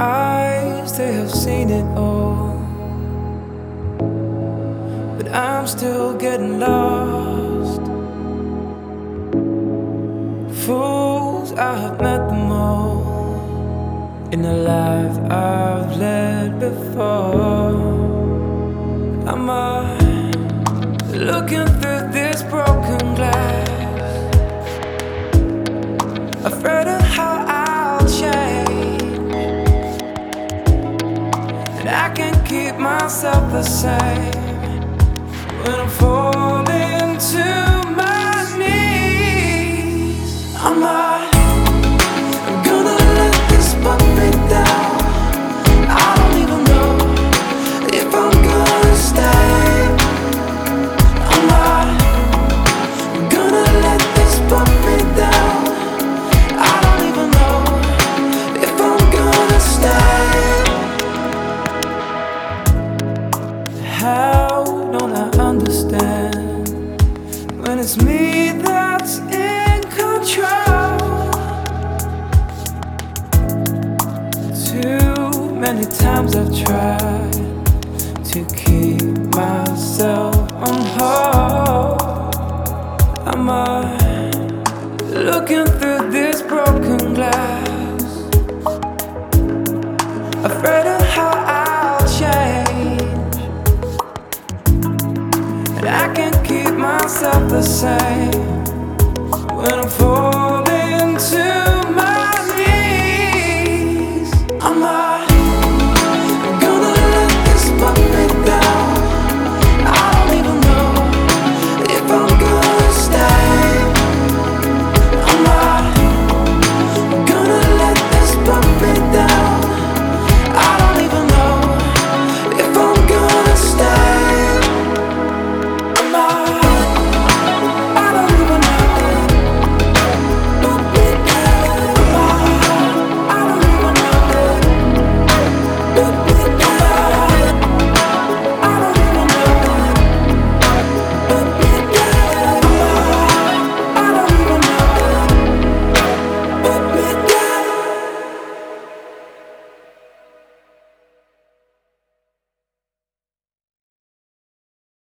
eyes, they have seen it all, but I'm still getting lost. Fools, I have met them all in the life I've led before. I'm looking through this broken glass, afraid of how I'll change, and I can't keep myself the same when I'm falling to my knees. I'm gonna let this book me down. I don't even know if I'm gonna stay. I'm gonna let this book me down. I don't even know if I'm gonna stay. How don't I understand when it's me that's in control? Too many times I've tried to keep myself on hold. I'm looking through this broken glass, afraid of how I'll change, and I can't keep myself the same when I'm falling